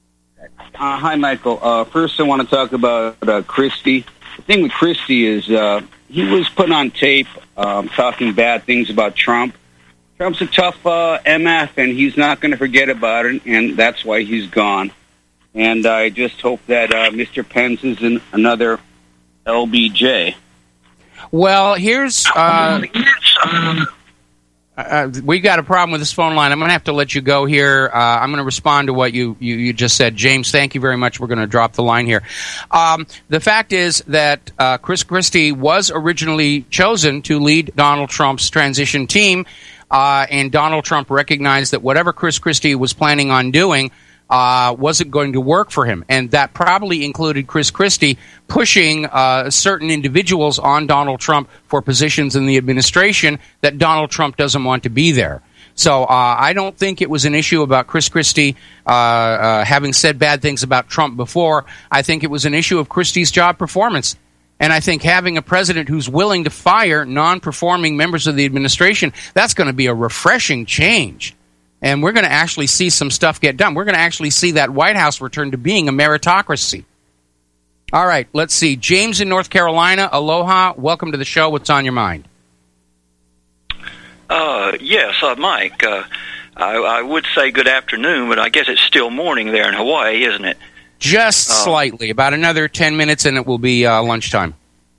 Hi, Michael. First, I want to talk about Christie. The thing with Christie is he was put on tape talking bad things about Trump. Trump's a tough MF, and he's not going to forget about it, and that's why he's gone. And I just hope that Mr. Pence is another LBJ. Well, here's we got a problem with this phone line. I'm going to have to let you go here. I'm going to respond to what you just said. James, thank you very much. We're going to drop the line here. The fact is that Chris Christie was originally chosen to lead Donald Trump's transition team, and Donald Trump recognized that whatever Chris Christie was planning on doing wasn't going to work for him. And that probably included Chris Christie pushing certain individuals on Donald Trump for positions in the administration that Donald Trump doesn't want to be there. So I don't think it was an issue about Chris Christie having said bad things about Trump before. I think it was an issue of Christie's job performance. And I think having a president who's willing to fire non-performing members of the administration, that's going to be a refreshing change. And we're going to actually see some stuff get done. We're going to actually see that White House return to being a meritocracy. All right, let's see. James in North Carolina, aloha. Welcome to the show. What's on your mind? Yes, Mike. I would say good afternoon, but I guess it's still morning there in Hawaii, isn't it? Just slightly. About another 10 minutes and it will be lunchtime.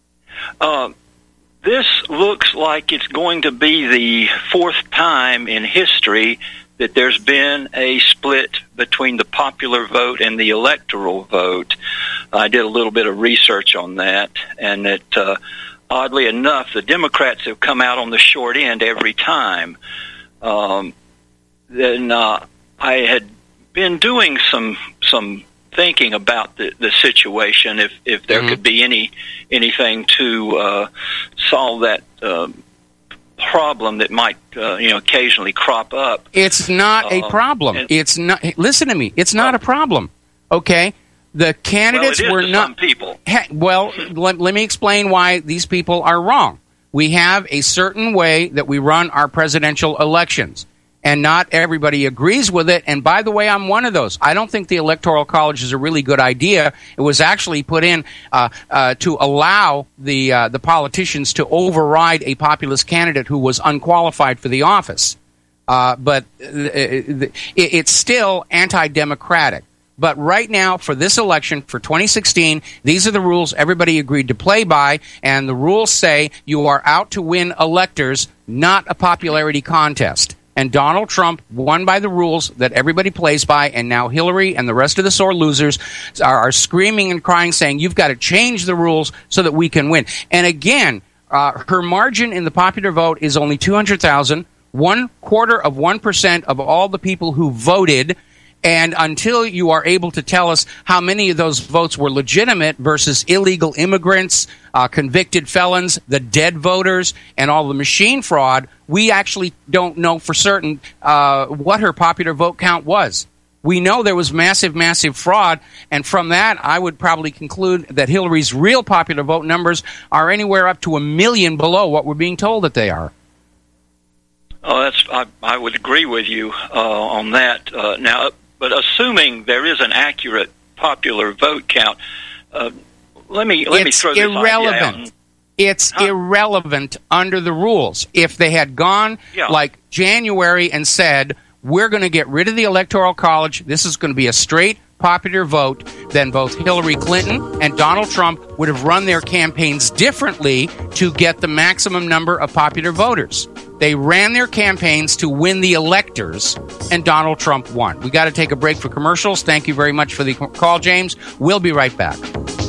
This looks like it's going to be the fourth time in history that there's been a split between the popular vote and the electoral vote. I did a little bit of research on that, and that oddly enough, the Democrats have come out on the short end every time. Then I had been doing some thinking about the situation, if there could be anything to solve that problem that might occasionally crop up. It's not a problem. It's not. Listen to me. It's not a problem. Okay. The candidates were not. Some people. Well, let me explain why these people are wrong. We have a certain way that we run our presidential elections, and not everybody agrees with it. And by the way, I'm one of those. I don't think the Electoral College is a really good idea. It was actually put in to allow the politicians to override a populist candidate who was unqualified for the office. But it's still anti-democratic. But right now, for this election, for 2016, these are the rules everybody agreed to play by, and the rules say you are out to win electors, not a popularity contest. and Donald Trump won by the rules that everybody plays by, and now Hillary and the rest of the sore losers are screaming and crying, saying, you've got to change the rules so that we can win. And again, her margin in the popular vote is only 200,000, 0.25% of all the people who voted. And until you are able to tell us how many of those votes were legitimate versus illegal immigrants, convicted felons, the dead voters, and all the machine fraud, we actually don't know for certain what her popular vote count was. We know there was massive, massive fraud, and from that, I would probably conclude that Hillary's real popular vote numbers are anywhere up to 1 million below what we're being told that they are. Oh, I would agree with you on that. Now, but assuming there is an accurate popular vote count, let me throw this idea out. It's irrelevant under the rules. If they had gone like January and said, we're going to get rid of the Electoral College, this is going to be a straight popular vote, then both Hillary Clinton and Donald Trump would have run their campaigns differently to get the maximum number of popular voters. They ran their campaigns to win the electors, and Donald Trump won. We got to take a break for commercials. Thank you very much for the call, James. We'll be right back.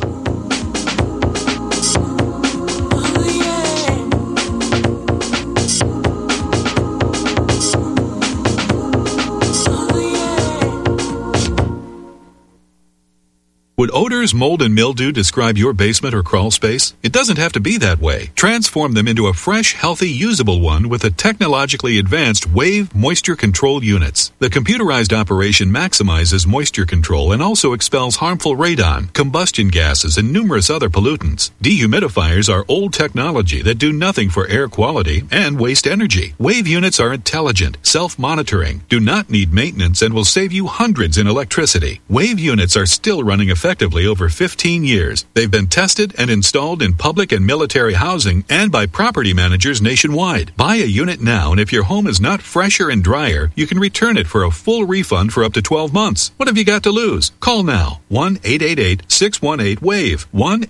Would odors, mold, and mildew describe your basement or crawl space? It doesn't have to be that way. Transform them into a fresh, healthy, usable one with the technologically advanced Wave Moisture Control Units. The computerized operation maximizes moisture control and also expels harmful radon, combustion gases, and numerous other pollutants. Dehumidifiers are old technology that do nothing for air quality and waste energy. Wave units are intelligent, self-monitoring, do not need maintenance, and will save you hundreds in electricity. Wave units are still running effectively over 15 years. They've been tested and installed in public and military housing and by property managers nationwide. Buy a unit now, and if your home is not fresher and drier, you can return it for a full refund for up to 12 months. What have you got to lose? Call now. 1-888-618-WAVE.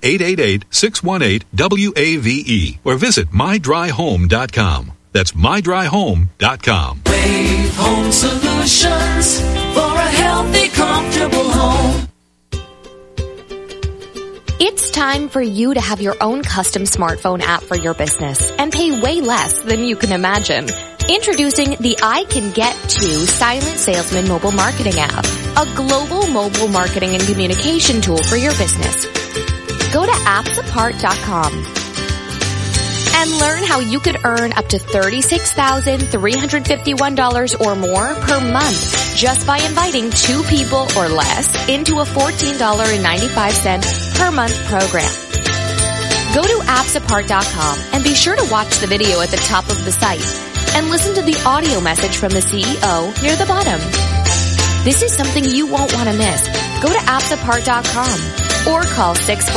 1-888-618-WAVE. Or visit mydryhome.com. That's mydryhome.com. Wave Home Solutions for a healthy, comfortable home. It's time for you to have your own custom smartphone app for your business and pay way less than you can imagine. Introducing the I Can Get To Silent Salesman mobile marketing app, a global mobile marketing and communication tool for your business. Go to appsapart.com and learn how you could earn up to $36,351 or more per month just by inviting 2 people or less into a $14.95 per month program. Go to appsapart.com and be sure to watch the video at the top of the site and listen to the audio message from the CEO near the bottom. This is something you won't want to miss. Go to appsapart.com or call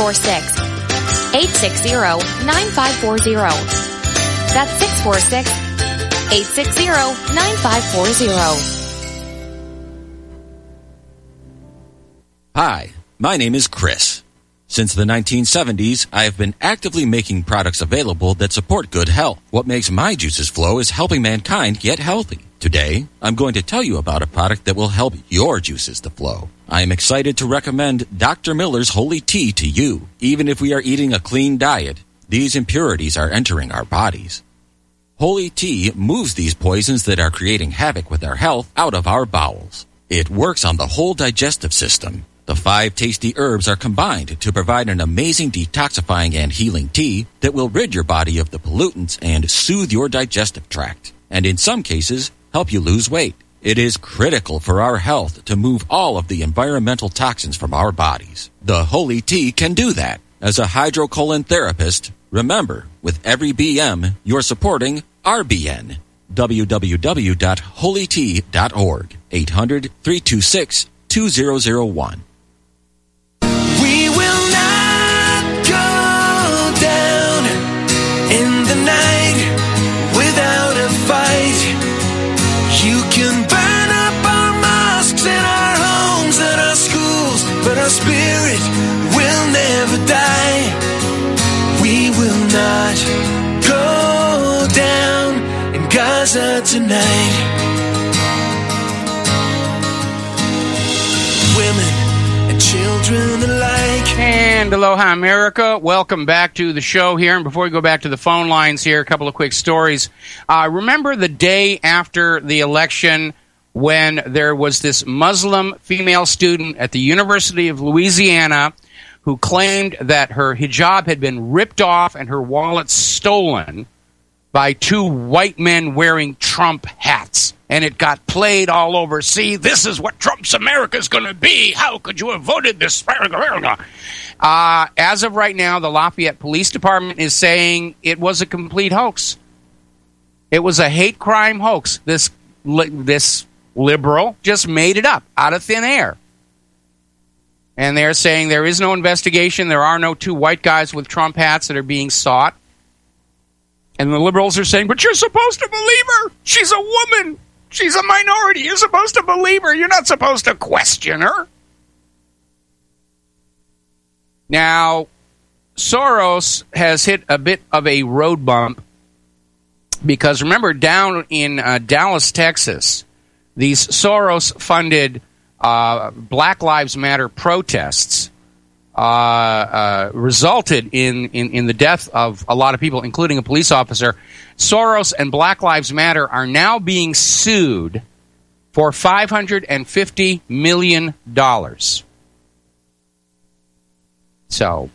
646-860-9540. That's 646-860-9540. Hi, my name is Chris. Since the 1970s, I have been actively making products available that support good health. What makes my juices flow is helping mankind get healthy. Today, I'm going to tell you about a product that will help your juices to flow. I am excited to recommend Dr. Miller's Holy Tea to you. Even if we are eating a clean diet, these impurities are entering our bodies. Holy Tea moves these poisons that are creating havoc with our health out of our bowels. It works on the whole digestive system. The 5 tasty herbs are combined to provide an amazing detoxifying and healing tea that will rid your body of the pollutants and soothe your digestive tract, and in some cases, help you lose weight. It is critical for our health to move all of the environmental toxins from our bodies. The Holy Tea can do that. As a hydrocolon therapist, remember, with every BM, you're supporting RBN. www.holytea.org. 800-326-2001. We will not go down in the night without a fight. You can burn up our mosques and our homes and our schools, but our spirit will never die. We will not go down in Gaza tonight. And aloha, America. Welcome back to the show here. And before we go back to the phone lines here, a couple of quick stories. Remember the day after the election when there was this Muslim female student at the University of Louisiana who claimed that her hijab had been ripped off and her wallet stolen by two white men wearing Trump hats. And it got played all over. See, this is what Trump's America's going to be. How could you have voted this? As of right now, the Lafayette Police Department is saying it was a complete hoax. It was a hate crime hoax. This liberal just made it up out of thin air. And they're saying there is no investigation. There are no two white guys with Trump hats that are being sought. And the liberals are saying, but you're supposed to believe her. She's a woman. She's a minority. You're supposed to believe her. You're not supposed to question her. Now, Soros has hit a bit of a road bump because, remember, down in Dallas, Texas, these Soros-funded Black Lives Matter protests resulted in the death of a lot of people, including a police officer. Soros and Black Lives Matter are now being sued for $550 million. So,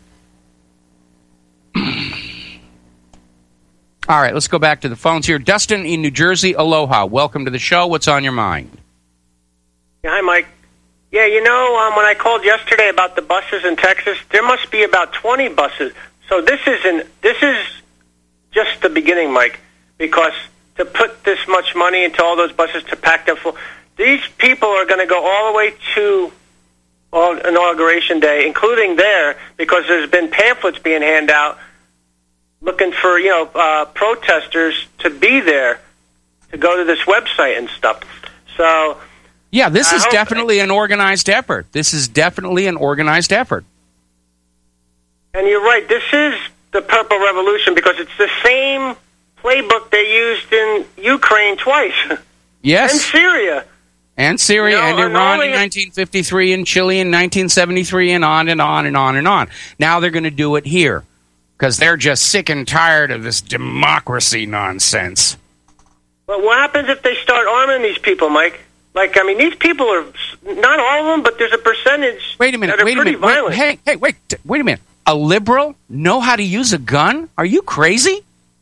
all right, let's go back to the phones here. Dustin in New Jersey, aloha. Welcome to the show. What's on your mind? Yeah, hi, Mike. Yeah, you know, when I called yesterday about the buses in Texas, there must be about 20 buses. So this is just the beginning, Mike, because to put this much money into all those buses to pack them full, these people are going to go all the way to Inauguration Day, including there, because there's been pamphlets being handed out looking for, protesters to be there to go to this website and stuff. So... yeah, this is definitely an organized effort. This is definitely an organized effort. And you're right. This is the Purple Revolution because it's the same playbook they used in Ukraine twice. Yes. And Syria. And Syria and Iran in 1953 and Chile in 1973 and on and on and on and on. Now they're going to do it here because they're just sick and tired of this democracy nonsense. But what happens if they start arming these people, Mike? Like, I mean, these people are, not all of them, but there's a percentage that are pretty violent. Wait a minute. A liberal know how to use a gun? Are you crazy?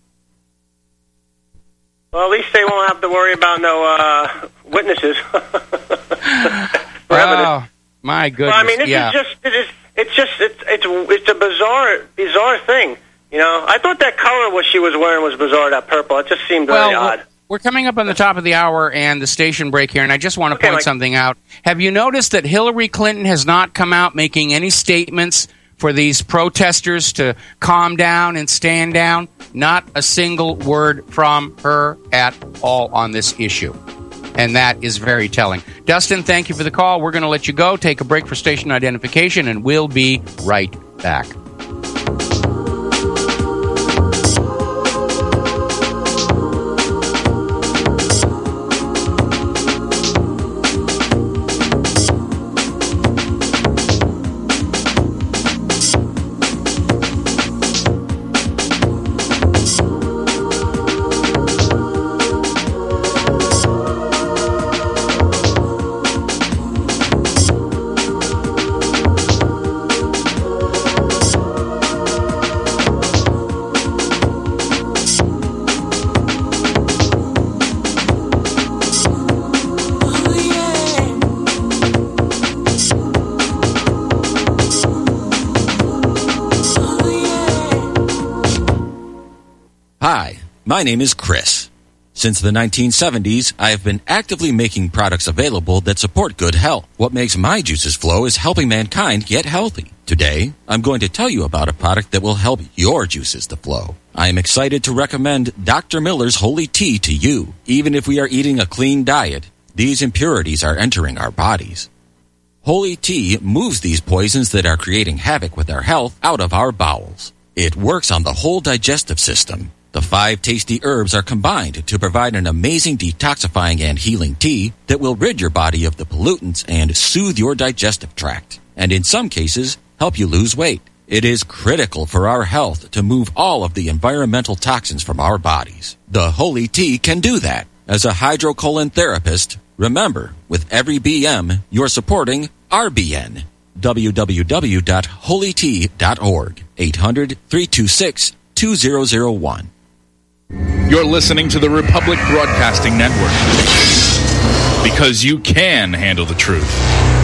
Well, at least they won't have to worry about no witnesses. Oh, my goodness. Well, I mean, it's a bizarre thing. You know, I thought that color what she was wearing was bizarre, that purple. It just seemed very odd. We're coming up on the top of the hour and the station break here, and I just want to point something out. Have you noticed that Hillary Clinton has not come out making any statements for these protesters to calm down and stand down? Not a single word from her at all on this issue. And that is very telling. Dustin, thank you for the call. We're going to let you go, take a break for station identification, and we'll be right back. Hi, my name is Chris. Since the 1970s, I have been actively making products available that support good health. What makes my juices flow is helping mankind get healthy. Today, I'm going to tell you about a product that will help your juices to flow. I am excited to recommend Dr. Miller's Holy Tea to you. Even if we are eating a clean diet, these impurities are entering our bodies. Holy Tea moves these poisons that are creating havoc with our health out of our bowels. It works on the whole digestive system. The 5 tasty herbs are combined to provide an amazing detoxifying and healing tea that will rid your body of the pollutants and soothe your digestive tract. And in some cases, help you lose weight. It is critical for our health to move all of the environmental toxins from our bodies. The Holy Tea can do that. As a hydrocolon therapist, remember, with every BM, you're supporting RBN. www.holytea.org. 800-326-2001. You're listening to the Republic Broadcasting Network. Because you can handle the truth.